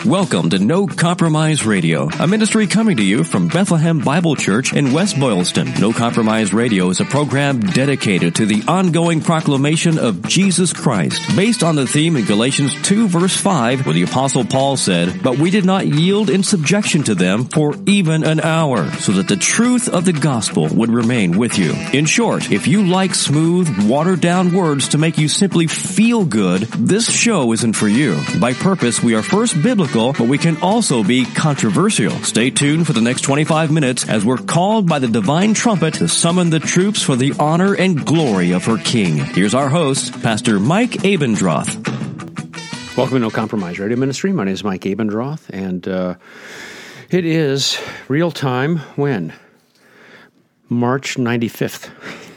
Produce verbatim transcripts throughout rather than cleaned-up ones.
Welcome to No Compromise Radio, a ministry coming to you from Bethlehem Bible Church in West Boylston. No Compromise Radio is a program dedicated to the ongoing proclamation of Jesus Christ, based on the theme in Galatians two verse five, where the Apostle Paul said, "But we did not yield in subjection to them for even an hour, so that the truth of the gospel would remain with you." In short, if you like smooth, watered-down words to make you simply feel good, this show isn't for you. By purpose, we are first biblical, but we can also be controversial. Stay tuned for the next twenty-five minutes as we're called by the divine trumpet to summon the troops for the honor and glory of her King. Here's our host, Pastor Mike Abendroth. Welcome to No Compromise Radio Ministry. My name is Mike Abendroth, and uh, it is real time when? March ninety-fifth,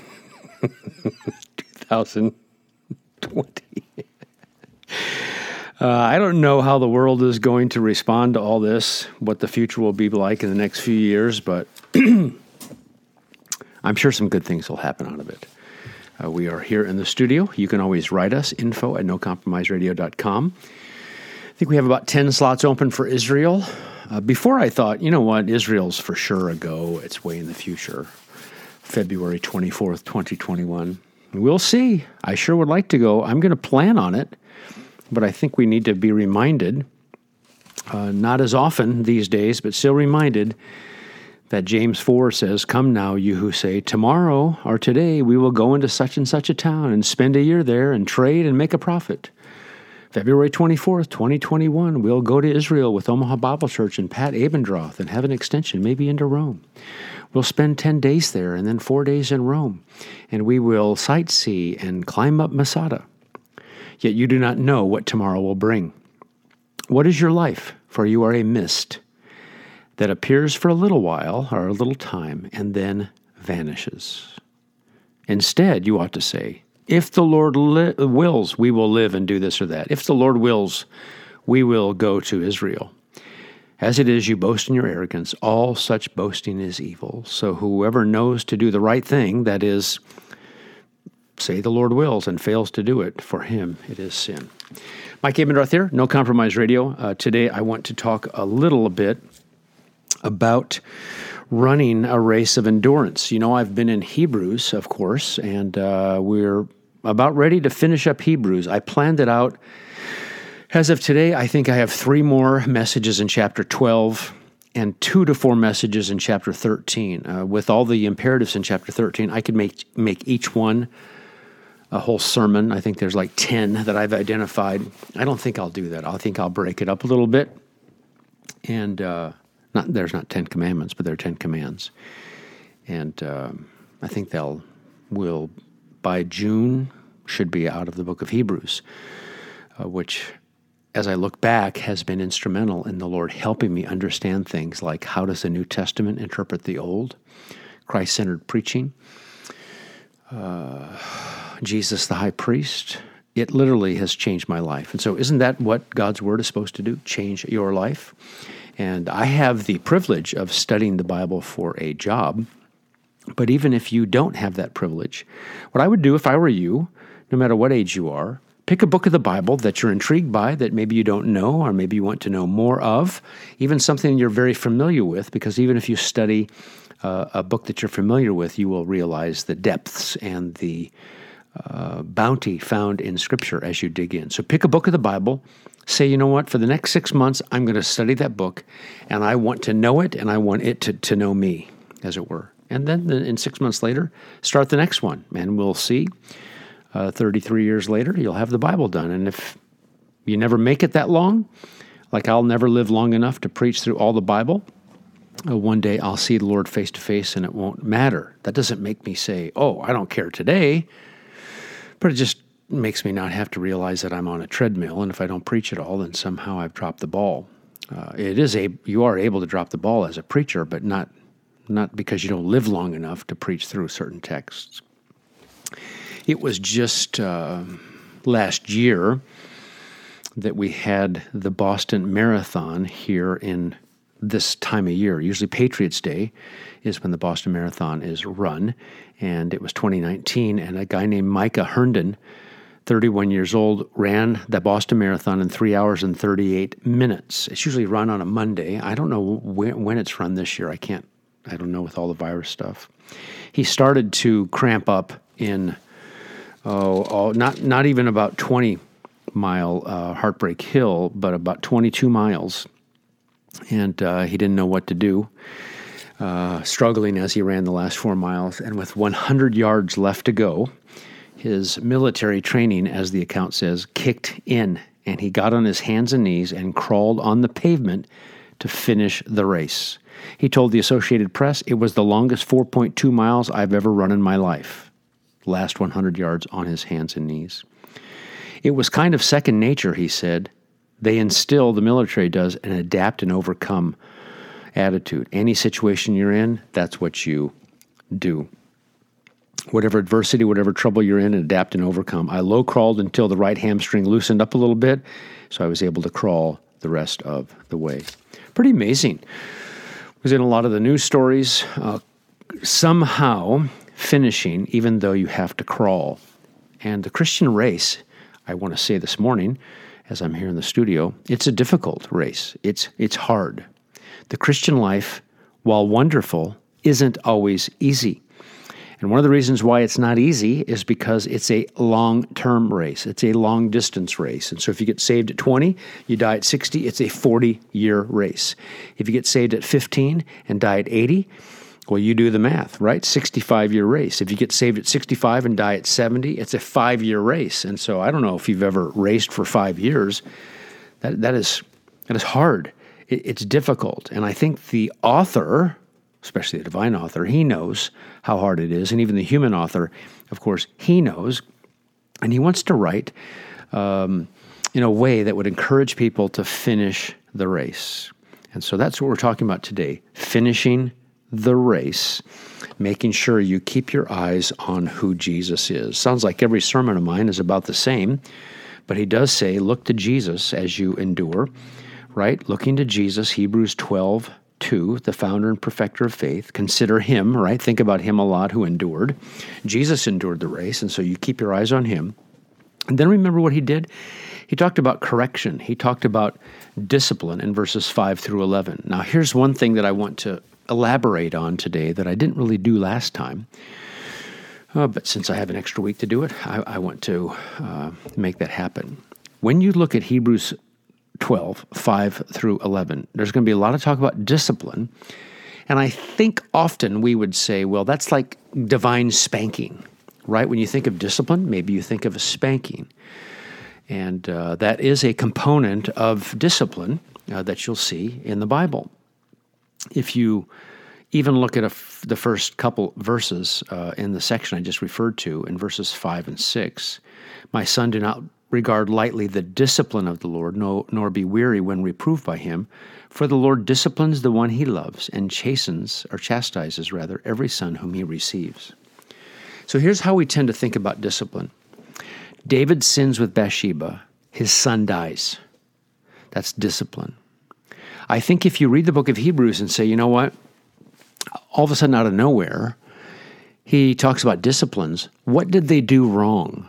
twenty twenty. Uh, I don't know how the world is going to respond to all this, what the future will be like in the next few years, but I'm sure some good things will happen out of it. Uh, we are here in the studio. You can always write us, info at no compromise radio dot com. I think we have about ten slots open for Israel. Uh, before I thought, you know what, Israel's for sure a go. It's way in the future. February twenty-fourth, twenty twenty-one. We'll see. I sure would like to go. I'm going to plan on it. But I think we need to be reminded, uh, not as often these days, but still reminded that James four says, "Come now, you who say, tomorrow or today we will go into such and such a town and spend a year there and trade and make a profit. February twenty-fourth, twenty twenty-one, we'll go to Israel with Omaha Bible Church and Pat Abendroth and have an extension, maybe into Rome. We'll spend ten days there and then four days in Rome, and we will sightsee and climb up Masada. Yet you do not know what tomorrow will bring. What is your life? For you are a mist that appears for a little while or a little time and then vanishes. Instead, you ought to say, if the Lord li- wills, we will live and do this or that. If the Lord wills, we will go to Israel. As it is, you boast in your arrogance. All such boasting is evil. So whoever knows to do the right thing, that is, say the Lord wills and fails to do it, for him it is sin." Mike Abendroth here, No Compromise Radio. Uh, today I want to talk a little bit about running a race of endurance. You know, I've been in Hebrews, of course, and uh, we're about ready to finish up Hebrews. I planned it out. As of today, I think I have three more messages in chapter twelve and two to four messages in chapter thirteen. Uh, with all the imperatives in chapter thirteen, I could make make each one a whole sermon. I think there's like ten that I've identified. I don't think I'll do that. I think I'll break it up a little bit. And uh, not there's not ten commandments, but there are ten commands. And uh, I think they'll, will, by June, should be out of the book of Hebrews, uh, which, as I look back, has been instrumental in the Lord helping me understand things like how does the New Testament interpret the Old, Christ-centered preaching, uh, Jesus the high priest. It literally has changed my life. And so isn't that what God's Word is supposed to do? Change your life? And I have the privilege of studying the Bible for a job. But even if you don't have that privilege, what I would do if I were you, no matter what age you are, pick a book of the Bible that you're intrigued by, that maybe you don't know, or maybe you want to know more of, even something you're very familiar with, because even if you study uh, a book that you're familiar with, you will realize the depths and the Uh, bounty found in Scripture as you dig in. So pick a book of the Bible, say, you know what, for the next six months, I'm going to study that book, and I want to know it, and I want it to, to know me, as it were. And then in six months later, start the next one, and we'll see. Uh, thirty-three years later, you'll have the Bible done. And if you never make it that long, like I'll never live long enough to preach through all the Bible, uh, one day I'll see the Lord face to face, and it won't matter. That doesn't make me say, oh, I don't care today. But it just makes me not have to realize that I'm on a treadmill, and if I don't preach at all, then somehow I've dropped the ball. Uh, it is a you are able to drop the ball as a preacher, but not not because you don't live long enough to preach through certain texts. It was just uh, last year that we had the Boston Marathon here in this time of year. Usually Patriots Day is when the Boston Marathon is run, and it was twenty nineteen, and a guy named Micah Herndon thirty-one years old, ran the Boston Marathon in three hours and thirty-eight minutes. It's usually run on a Monday. I don't know when, when it's run this year. I can't, I don't know with all the virus stuff. He started to cramp up in, oh, oh not, not even about twenty mile uh, Heartbreak Hill, but about twenty-two miles. And uh, he didn't know what to do, uh, struggling as he ran the last four miles. And with one hundred yards left to go, his military training, as the account says, kicked in, and he got on his hands and knees and crawled on the pavement to finish the race. He told the Associated Press, "It was the longest four point two miles I've ever run in my life." Last one hundred yards on his hands and knees. It was kind of second nature, he said. They instill, the military does, an adapt and overcome attitude. Any situation you're in, that's what you do. Whatever adversity, whatever trouble you're in, adapt and overcome. I low crawled until the right hamstring loosened up a little bit, so I was able to crawl the rest of the way. Pretty amazing. Was in a lot of the news stories, uh, somehow finishing, even though you have to crawl. And the Christian race, I want to say this morning, as I'm here in the studio, it's a difficult race. It's it's hard. The Christian life, while wonderful, isn't always easy. And one of the reasons why it's not easy is because it's a long-term race. It's a long-distance race. And so if you get saved at twenty, you die at sixty, it's a forty-year race. If you get saved at fifteen and die at eighty, well, you do the math, right? sixty-five-year race. If you get saved at sixty-five and die at seventy, it's a five-year race. And so I don't know if you've ever raced for five years. That that is that is hard. It, it's difficult. And I think the author, especially the divine author, he knows how hard it is. And even the human author, of course, he knows. And he wants to write um, in a way that would encourage people to finish the race. And so that's what we're talking about today, finishing the race, making sure you keep your eyes on who Jesus is. Sounds like every sermon of mine is about the same, but he does say, look to Jesus as you endure, right? Looking to Jesus, Hebrews twelve two, the founder and perfecter of faith. Consider him, right? Think about him a lot who endured. Jesus endured the race, and so you keep your eyes on him. And then remember what he did? He talked about correction. He talked about discipline in verses five through eleven. Now, here's one thing that I want to elaborate on today that I didn't really do last time. Uh, but since I have an extra week to do it, I, I want to uh, make that happen. When you look at Hebrews twelve, five through eleven, there's going to be a lot of talk about discipline. And I think often we would say, well, that's like divine spanking, right? When you think of discipline, maybe you think of a spanking. And uh, that is a component of discipline uh, that you'll see in the Bible. If you even look at a f- the first couple verses uh, in the section I just referred to, in verses five and six, my son, do not regard lightly the discipline of the Lord, no, nor be weary when reproved by him. For the Lord disciplines the one he loves and chastens, or chastises rather, every son whom he receives. So here's how we tend to think about discipline. David sins with Bathsheba. His son dies. That's discipline. I think if you read the book of Hebrews and say, you know what, all of a sudden out of nowhere, he talks about disciplines. What did they do wrong?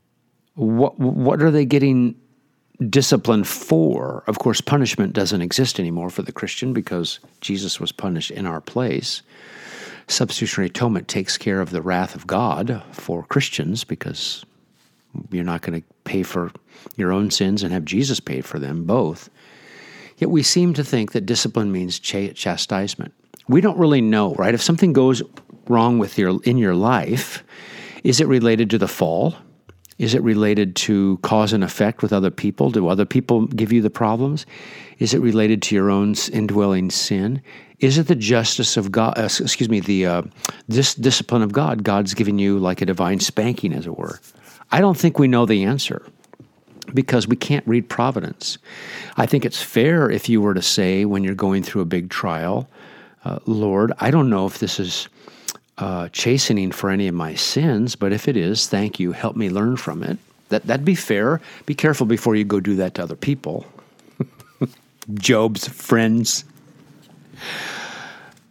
What what are they getting discipline for? Of course, punishment doesn't exist anymore for the Christian because Jesus was punished in our place. Substitutionary atonement takes care of the wrath of God for Christians because you're not going to pay for your own sins and have Jesus pay for them, both. Yet we seem to think that discipline means ch- chastisement. We don't really know, right? If something goes wrong with your in your life, is it related to the fall? Is it related to cause and effect with other people? Do other people give you the problems? Is it related to your own indwelling sin? Is it the justice of God, uh, excuse me, the uh, this discipline of God? God's giving you like a divine spanking, as it were. I don't think we know the answer because we can't read providence. I think it's fair if you were to say when you're going through a big trial, uh, Lord, I don't know if this is uh, chastening for any of my sins, but if it is, thank you, help me learn from it. That, that'd be fair. Be careful before you go do that to other people. Job's friends.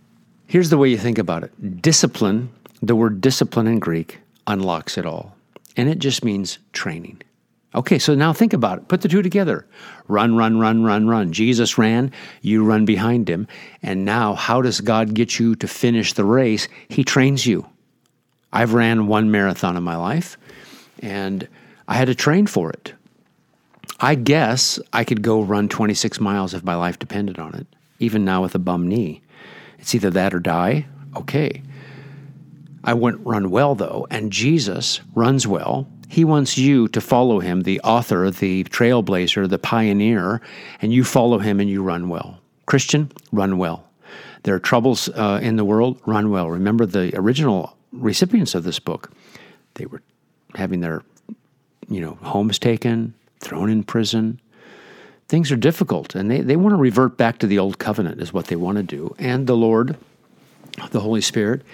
Here's the way you think about it. Discipline, the word discipline in Greek, unlocks it all. and it just means training. Okay, so now think about it. Put the two together. Run, run, run, run, run. Jesus ran, you run behind him. And now, how does God get you to finish the race? He trains you. I've ran one marathon in my life, and I had to train for it. I guess I could go run twenty-six miles if my life depended on it, even now with a bum knee. It's either that or die. Okay. I wouldn't run well, though, and Jesus runs well. He wants you to follow him, the author, the trailblazer, the pioneer, and you follow him and you run well. Christian, run well. There are troubles uh, in the world, run well. Remember the original recipients of this book. They were having their, you know, homes taken, thrown in prison. Things are difficult, and they, they want to revert back to the old covenant is what they want to do. And the Lord, the Holy Spirit,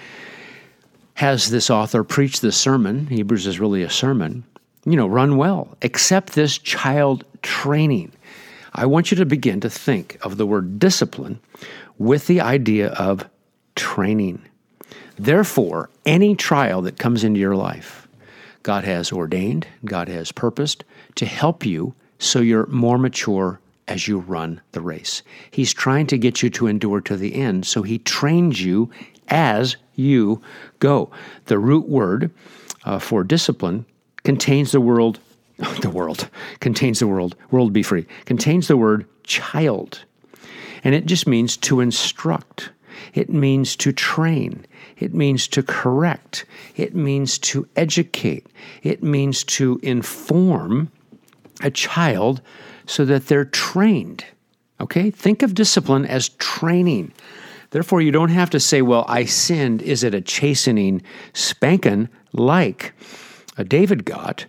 has this author preach this sermon. Hebrews is really a sermon. You know, run well. Accept this child training. I want you to begin to think of the word discipline with the idea of training. Therefore, any trial that comes into your life, God has ordained, God has purposed to help you so you're more mature as you run the race. He's trying to get you to endure to the end, so he trains you as you go. The root word uh, for discipline contains the word, the world, contains the word, world be free, contains the word child. And it just means to instruct. It means to train. It means to correct. It means to educate. It means to inform a child so that they're trained. Okay? Think of discipline as training. Therefore, you don't have to say, well, I sinned. Is it a chastening spanking like David got?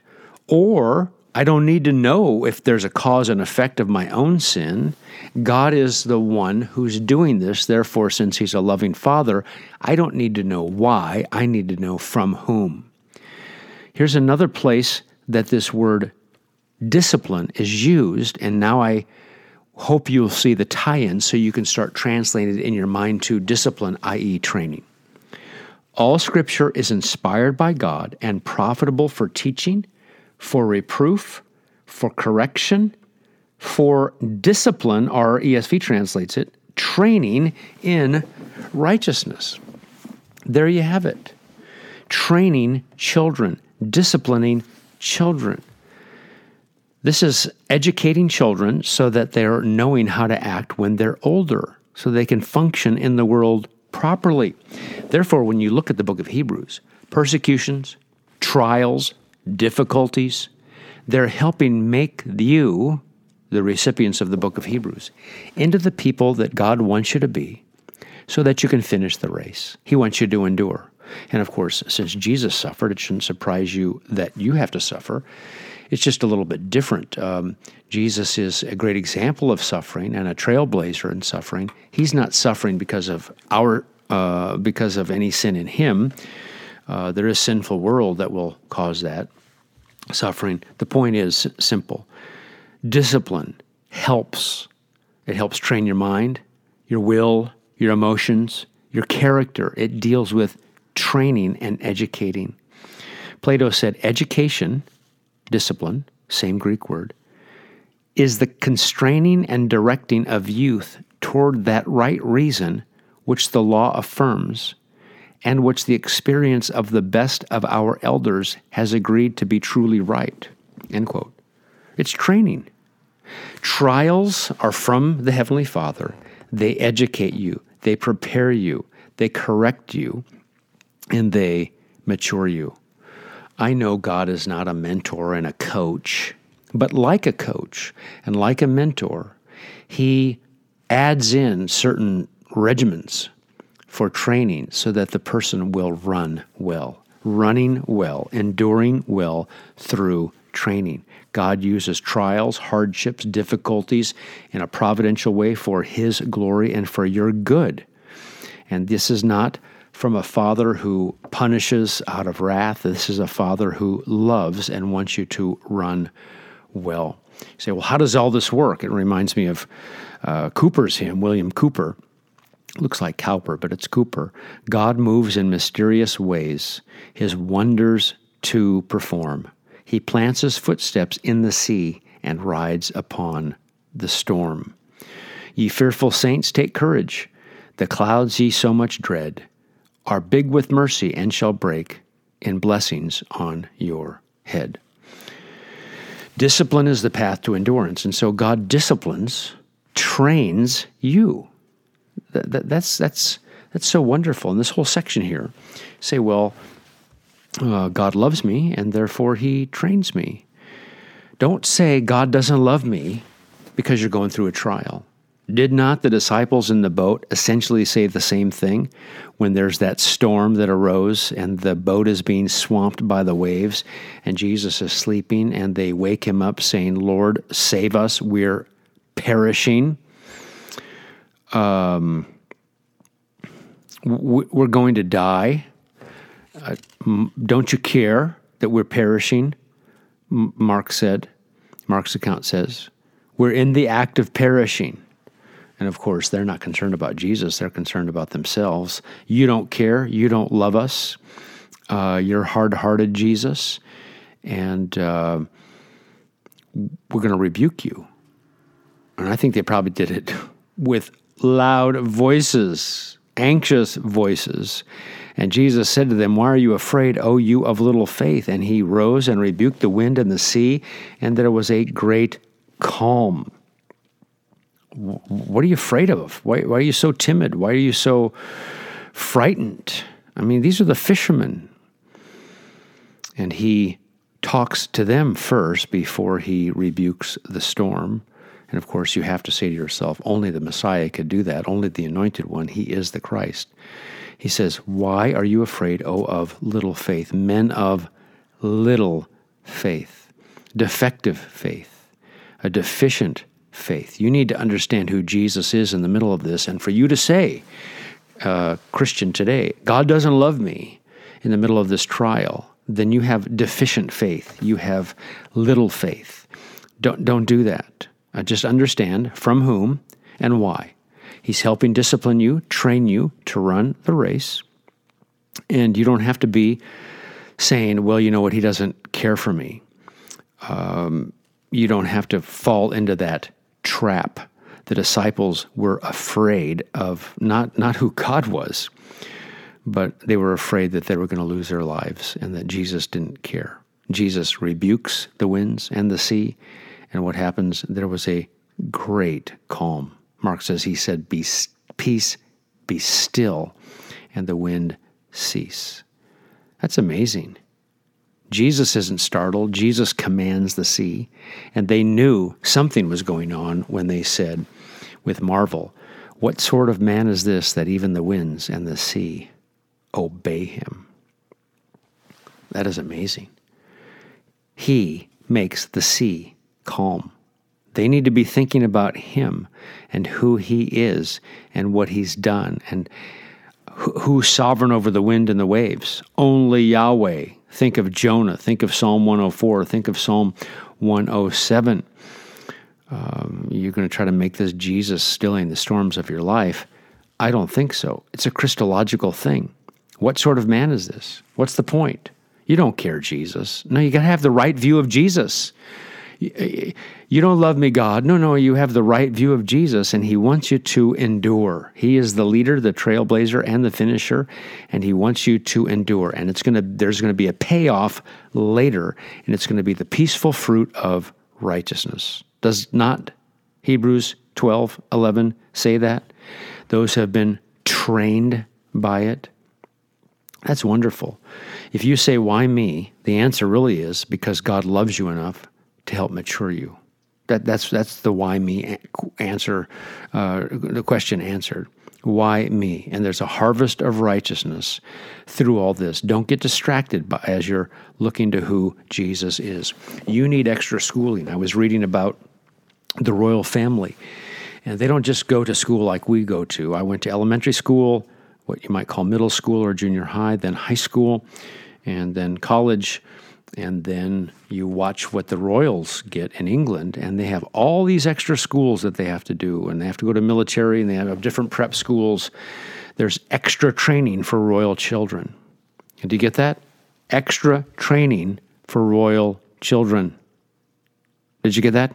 Or I don't need to know if there's a cause and effect of my own sin. God is the one who's doing this. Therefore, since he's a loving father, I don't need to know why. I need to know from whom. Here's another place that this word discipline is used, and now I hope you'll see the tie-in so you can start translating it in your mind to discipline, that is training. All Scripture is inspired by God and profitable for teaching, for reproof, for correction, for discipline, or E S V translates it, training in righteousness. There you have it. Training children, disciplining children. This is educating children so that they're knowing how to act when they're older, so they can function in the world properly. Therefore, when you look at the book of Hebrews, persecutions, trials, difficulties, they're helping make you, the recipients of the book of Hebrews, into the people that God wants you to be so that you can finish the race. He wants you to endure. And of course, since Jesus suffered, it shouldn't surprise you that you have to suffer. It's just a little bit different. Um, Jesus is a great example of suffering and a trailblazer in suffering. He's not suffering because of our, uh, because of any sin in him. Uh, there is a sinful world that will cause that suffering. The point is simple. Discipline helps. It helps train your mind, your will, your emotions, your character. It deals with training and educating. Plato said education, discipline, same Greek word, is the constraining and directing of youth toward that right reason which the law affirms and which the experience of the best of our elders has agreed to be truly right. End quote. It's training. Trials are from the Heavenly Father. They educate you. They prepare you. They correct you. And they mature you. I know God is not a mentor and a coach, but like a coach and like a mentor, he adds in certain regimens for training so that the person will run well, running well, enduring well through training. God uses trials, hardships, difficulties in a providential way for his glory and for your good. And this is not from a father who punishes out of wrath. This is a father who loves and wants you to run well. You say, well, how does all this work? It reminds me of uh, Cooper's hymn, William Cooper. Looks like Cowper, but it's Cooper. God moves in mysterious ways. His wonders to perform. He plants his footsteps in the sea and rides upon the storm. Ye fearful saints, take courage. The clouds ye so much dread are big with mercy and shall break in blessings on your head. Discipline is the path to endurance, and so God disciplines, trains you. That, that, that's that's that's so wonderful. In this whole section here, say, well, uh, God loves me, and therefore He trains me. Don't say God doesn't love me because you're going through a trial. Did not the disciples in the boat essentially say the same thing when there's that storm that arose and the boat is being swamped by the waves and Jesus is sleeping and they wake him up saying, Lord, save us, we're perishing. Um, we're going to die. Uh, don't you care that we're perishing? Mark said, Mark's account says, we're in the act of perishing. And of course, they're not concerned about Jesus. They're concerned about themselves. You don't care. You don't love us. Uh, you're hard-hearted, Jesus. And uh, we're going to rebuke you. And I think they probably did it with loud voices, anxious voices. And Jesus said to them, why are you afraid, O you of little faith? And he rose and rebuked the wind and the sea, and there was a great calm. What are you afraid of? Why, why are you so timid? Why are you so frightened? I mean, these are the fishermen. And he talks to them first before he rebukes the storm. And of course, you have to say to yourself, only the Messiah could do that. Only the Anointed One. He is the Christ. He says, why are you afraid, O of little faith? Men of little faith. Defective faith. A deficient faith. You need to understand who Jesus is in the middle of this. And for you to say, uh, Christian today, God doesn't love me in the middle of this trial, then you have deficient faith. You have little faith. Don't, don't do that. Uh, just understand from whom and why. He's helping discipline you, train you to run the race. And you don't have to be saying, well, you know what, he doesn't care for me. Um, you don't have to fall into that trap. The disciples were afraid of not, not who God was, but they were afraid that they were going to lose their lives and that Jesus didn't care. Jesus rebukes the winds and the sea, and what happens? There was a great calm. Mark says he said, "Be peace, be still," and the wind cease. That's amazing. Jesus isn't startled. Jesus commands the sea. And they knew something was going on when they said with marvel, what sort of man is this that even the winds and the sea obey him? That is amazing. He makes the sea calm. They need to be thinking about him and who he is and what he's done and who's sovereign over the wind and the waves. Only Yahweh. Think of Jonah. Think of Psalm one oh four. Think of Psalm one oh seven. Um, you're going to try to make this Jesus stilling the storms of your life. I don't think so. It's a Christological thing. What sort of man is this? What's the point? You don't care, Jesus. No, you got to have the right view of Jesus. You don't love me, God. No, no, you have the right view of Jesus, and he wants you to endure. He is the leader, the trailblazer, and the finisher, and he wants you to endure. And it's going to there's going to be a payoff later, and it's going to be the peaceful fruit of righteousness. Does not Hebrews twelve eleven say that? Those have been trained by it. That's wonderful. If you say, why me? The answer really is because God loves you enough to help mature you. That that's that's the why me answer, uh, the question answered. Why me? And there's a harvest of righteousness through all this. Don't get distracted by, as you're looking to who Jesus is. You need extra schooling. I was reading about the royal family, and they don't just go to school like we go to. I went to elementary school, what you might call middle school or junior high, then high school, and then college. And then you watch what the royals get in England, and they have all these extra schools that they have to do, and they have to go to military, and they have different prep schools. There's extra training for royal children. And do you get that? extra training for royal children. Did you get that?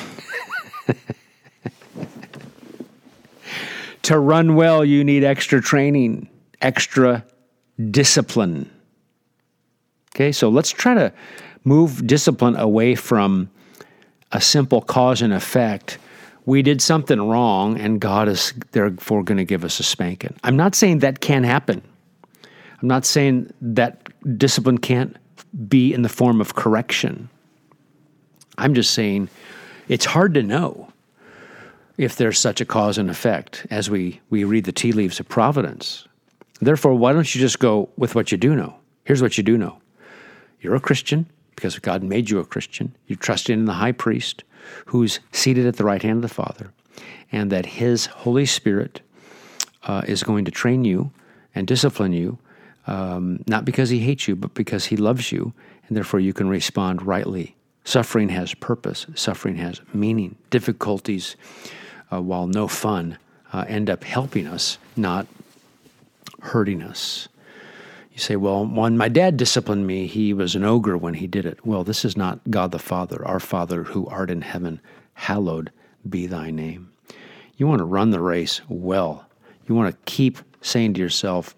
To run well, you need extra training, extra discipline. Okay, so let's try to move discipline away from a simple cause and effect. We did something wrong, and God is therefore going to give us a spanking. I'm not saying that can't happen. I'm not saying that discipline can't be in the form of correction. I'm just saying it's hard to know if there's such a cause and effect as we, we read the tea leaves of providence. Therefore, why don't you just go with what you do know? Here's what you do know. You're a Christian because God made you a Christian. You trust in the high priest who's seated at the right hand of the Father, and that his Holy Spirit uh, is going to train you and discipline you, um, not because he hates you, but because he loves you, and therefore you can respond rightly. Suffering has purpose. Suffering has meaning. Difficulties, uh, while no fun, uh, end up helping us, not hurting us. You say, well, when my dad disciplined me, he was an ogre when he did it. Well, this is not God the Father. Our Father who art in heaven, hallowed be thy name. You want to run the race well. You want to keep saying to yourself,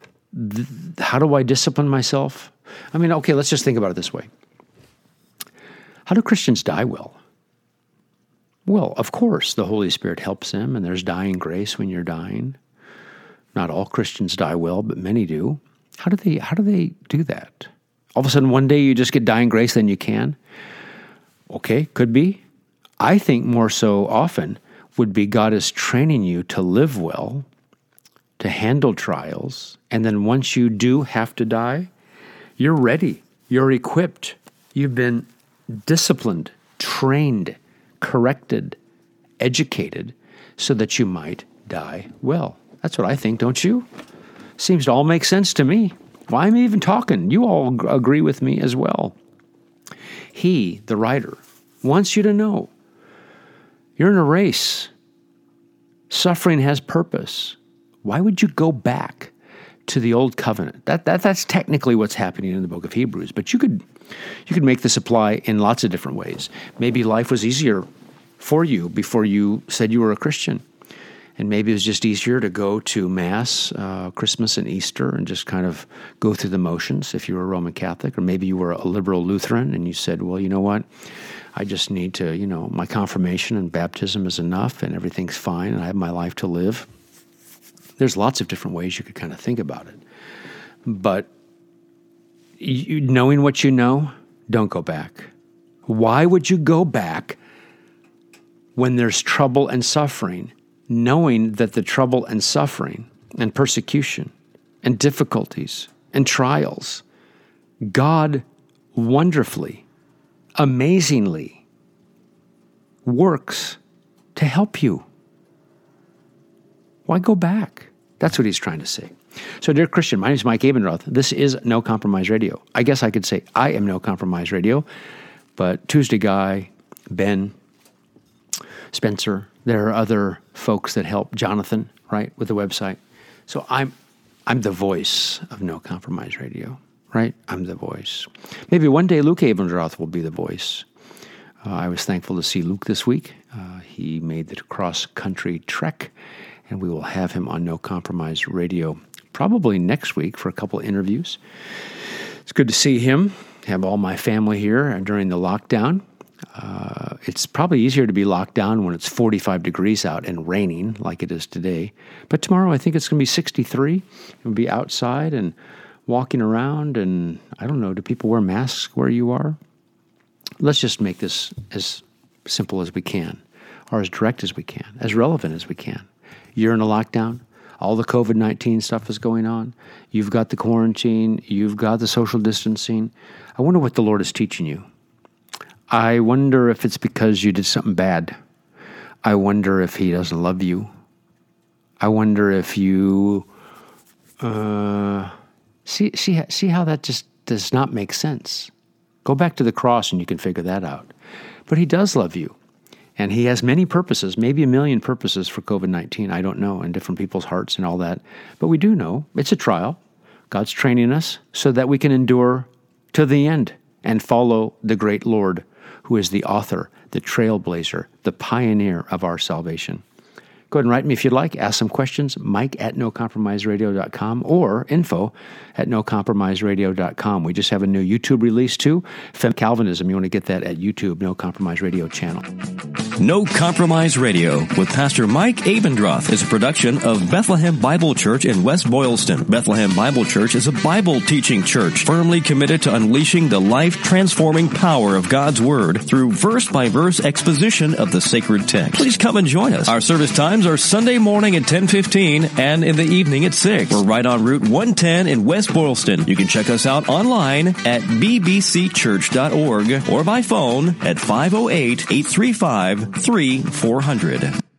how do I discipline myself? I mean, okay, let's just think about it this way. How do Christians die well? Well, of course, the Holy Spirit helps them, and there's dying grace when you're dying. Not all Christians die well, but many do. How do they how do they do that? All of a sudden, one day you just get dying grace, then you can? Okay, could be. I think more so often would be God is training you to live well, to handle trials, and then once you do have to die, you're ready. You're equipped. You've been disciplined, trained, corrected, educated, so that you might die well. That's what I think, don't you? Seems to all make sense to me. Why am I even talking? You all agree with me as well. He, the writer, wants you to know you're in a race. Suffering has purpose. Why would you go back to the old covenant? That, that that's technically what's happening in the book of Hebrews. But you could you could make this apply in lots of different ways. Maybe life was easier for you before you said you were a Christian. And maybe it was just easier to go to Mass, uh, Christmas and Easter, and just kind of go through the motions if you were a Roman Catholic. Or maybe you were a liberal Lutheran and you said, well, you know what? I just need to, you know, my confirmation and baptism is enough and everything's fine and I have my life to live. There's lots of different ways you could kind of think about it. But you, knowing what you know, don't go back. Why would you go back when there's trouble and suffering, knowing that the trouble and suffering and persecution and difficulties and trials, God wonderfully, amazingly works to help you? Why go back? That's what he's trying to say. So, dear Christian, my name is Mike Abendroth. This is No Compromise Radio. I guess I could say I am No Compromise Radio, but Tuesday Guy, Ben, Spencer, there are other folks that help, Jonathan, right, with the website. So I'm I'm the voice of No Compromise Radio, right? I'm the voice. Maybe one day Luke Abendroth will be the voice. Uh, I was thankful to see Luke this week. Uh, he made the cross-country trek, and we will have him on No Compromise Radio probably next week for a couple of interviews. It's good to see him, have all my family here during the lockdown. Uh, it's probably easier to be locked down when it's forty-five degrees out and raining like it is today. But tomorrow I think it's going to be sixty-three. We'll be outside and walking around, and I don't know, do people wear masks where you are? Let's just make this as simple as we can, or as direct as we can, as relevant as we can. You're in a lockdown. All the covid nineteen stuff is going on. You've got the quarantine. You've got the social distancing. I wonder what the Lord is teaching you. I wonder if it's because you did something bad. I wonder if he doesn't love you. I wonder if you uh, see see see how that just does not make sense. Go back to the cross and you can figure that out. But he does love you. And he has many purposes, maybe a million purposes for covid nineteen. I don't know, in different people's hearts and all that. But we do know it's a trial. God's training us so that we can endure to the end and follow the great Lord, who is the author, the trailblazer, the pioneer of our salvation. Go ahead and write me if you'd like. Ask some questions, Mike at no compromise radio dot com or info at no compromise radio dot com. We just have a new YouTube release too, Fem Calvinism. You want to get that at YouTube, No Compromise Radio channel. No Compromise Radio with Pastor Mike Abendroth is a production of Bethlehem Bible Church in West Boylston. Bethlehem Bible Church is a Bible teaching church firmly committed to unleashing the life-transforming power of God's Word through verse-by-verse exposition of the sacred text. Please come and join us. Our service times are Sunday morning at ten fifteen and in the evening at six. We're right on Route one ten in West Boylston. You can check us out online at b b c church dot org or by phone at five oh eight, eight three five, three four zero zero.